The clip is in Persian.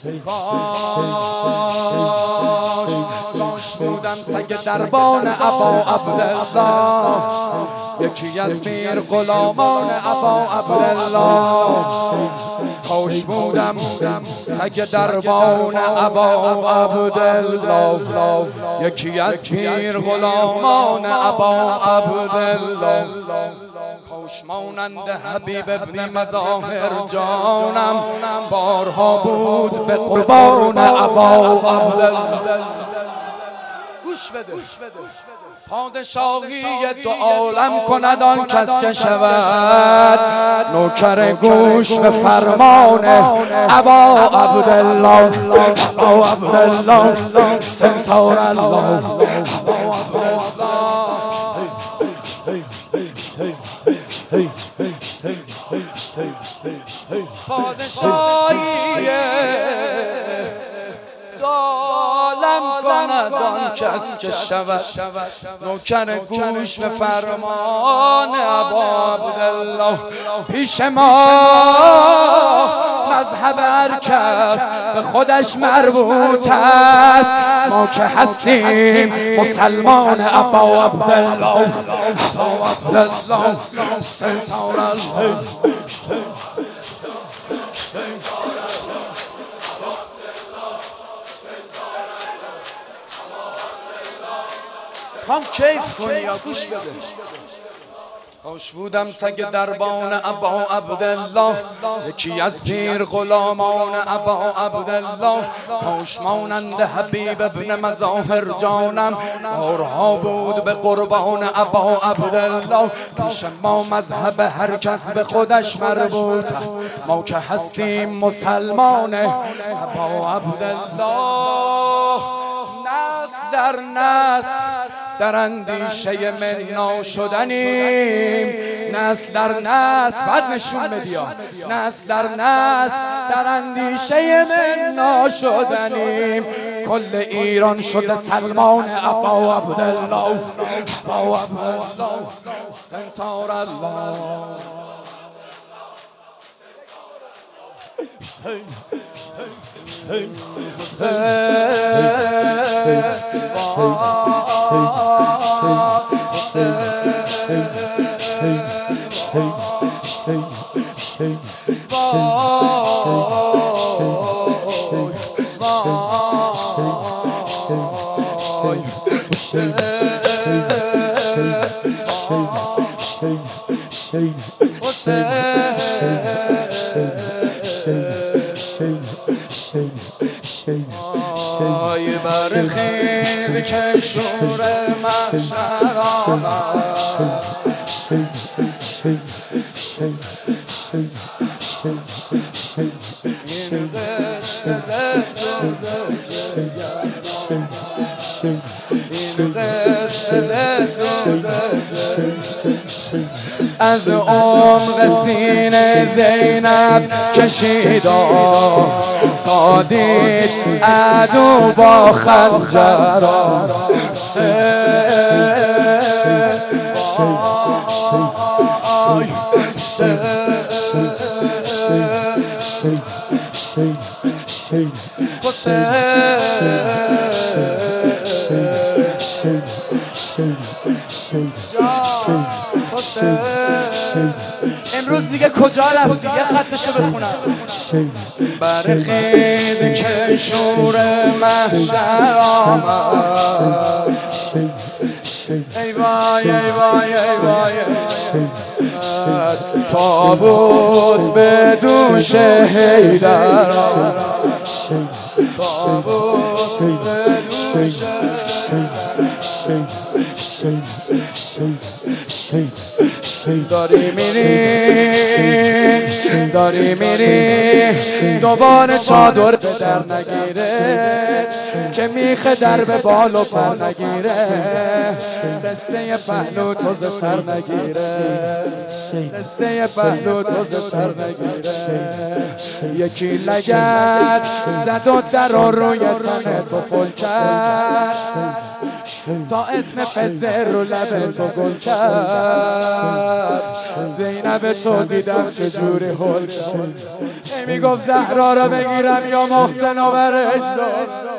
کاش بودم سگ دربان ابا عبدالله، یکی از پیر غلامان ابا عبدالله. کاش بودم سگ دربان ابا عبدالله، یکی از پیر غلامان ابا عبدالله. کاش مانند حبیب ابن مظاهر جانم بارها بود به قربان ابا عبدالله. گوش بده، پادشاهی دو عالم کند آن کس که شود نوکر گوش به فرمان ابا عبدالله. ابا عبدالله سنسار الله، ابا عبدالله. پادشاهی دو عالم کند آن کس که شود نوکر گوش به فرمان ابا عبدالله. پیش ما مذهب هر کس به خودش مربوط است، ما که هستیم مسلمان ابا عبدالله. ابا عبدالله سنسار الله. هم کیف کنی یا گوش بده. کاش بودم سگ دربان ابا عبدالله، یکی از پیر غلامان ابا عبدالله. کاش مانند حبیب ابن مظاهر جانم بارها بود به قربان ابا عبدالله. پیش ما مذهب هر کس به خودش مربوط است، ما که هستیم مسلمان ابا عبدالله. نسل در نسل در اندیشه مننا شدنیم، نسل در نسل بعد نشون بدیا، نسل در نسل در اندیشه مننا شدنیم. کل ایران شده سلمان ابا عبدالله. ابا عبدالله سنسار الله. برخیز که شور محشر آمد، این قصه از عمق سینه زینب کشیدا تا دید عدو با خنجر. امروز دیگه کجا رفتی؟ یه خطشو بخونم. برخیز که شور محشر آمد، ای وای ای وای ای وای، تابوت به دوش حیدر آمد، تابوت به دوش داری میری دوباره چادر به در نگیره که میخه در به بال و پر نگیره، قصه پهلو تو ز سر نگیره، قصه پهلو تو ز سر نگیره. یکی لگد زد و در روی تن تو پل کرد تا اسم پسر رو لب تو گل کرد. زینب تو دیدم چجوری هل شد. میگفت زهرا رو بگیرم یا محسن و برش داد.